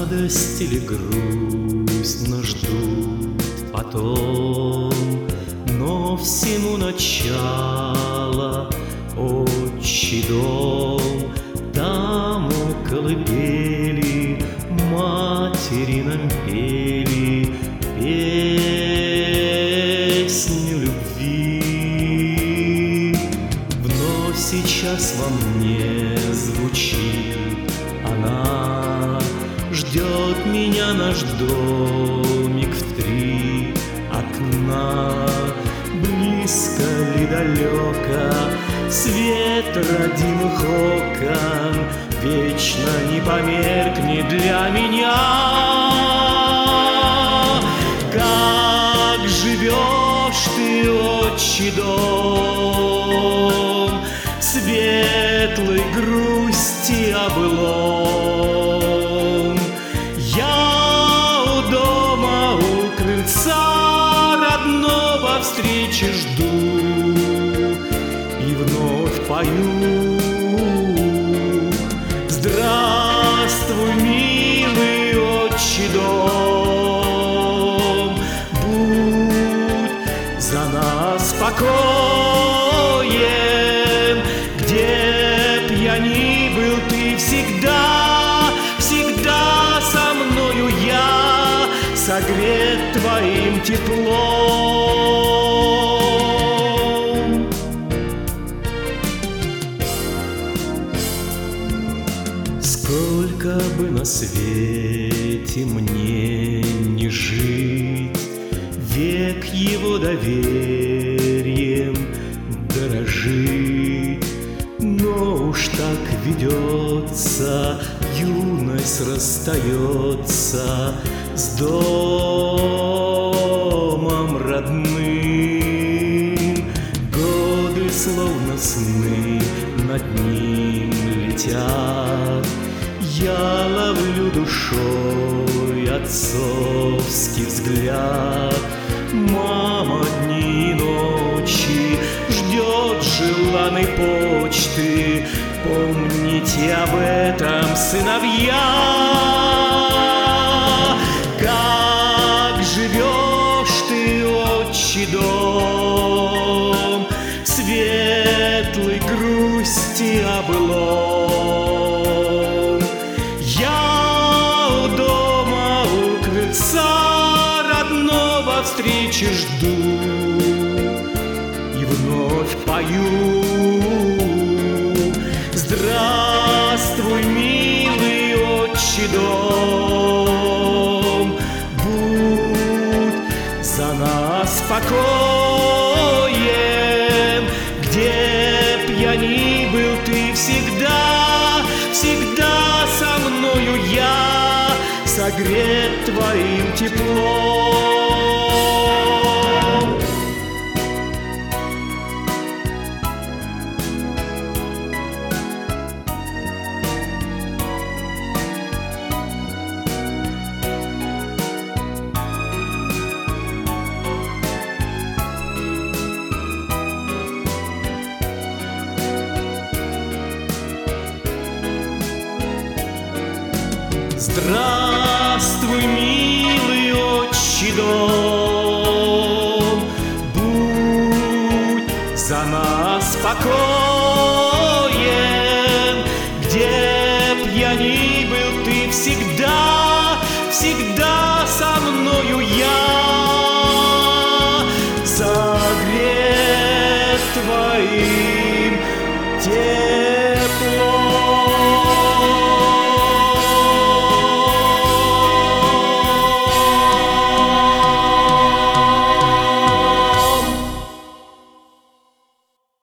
Радость или грусть нас ждут потом, но всему начало отчий дом. Там у колыбели матери нам пели песню любви. Вновь сейчас во мне звучит она, ждет меня наш домик в 3 окна. Близко ли далеко свет родимых окон вечно не померкнет для меня. Как живешь ты, отчий дом, в светлой грусти о былом? Я у дома, у крыльца родного встречи жду и вновь пою: здравствуй, милый отчий дом, будь за нас спокоен. Где б я ни был, ты всегда, всегда со мною, я согрет твоим теплом. Сколько бы на свете мне не жить, век его доверием дорожить. Но уж так ведется, юность расстается с домом родным. Годы, словно сны, над ним летят. Я ловлю душой отцовский взгляд. Мама дни и ночи ждет желанной почты. Помните об этом, сыновья. Как живешь ты, отчий дом, в светлой грусти о былом? Я у дома, у крыльца родного встречи жду и вновь пою: здравствуй, милый отчий дом, будь за нас спокоен. Где б я ни был, ты всегда, всегда со мною, я согрет твоим теплом. Здравствуй, милый отчий дом, будь за нас спокоен. Где б я ни был, ты всегда, всегда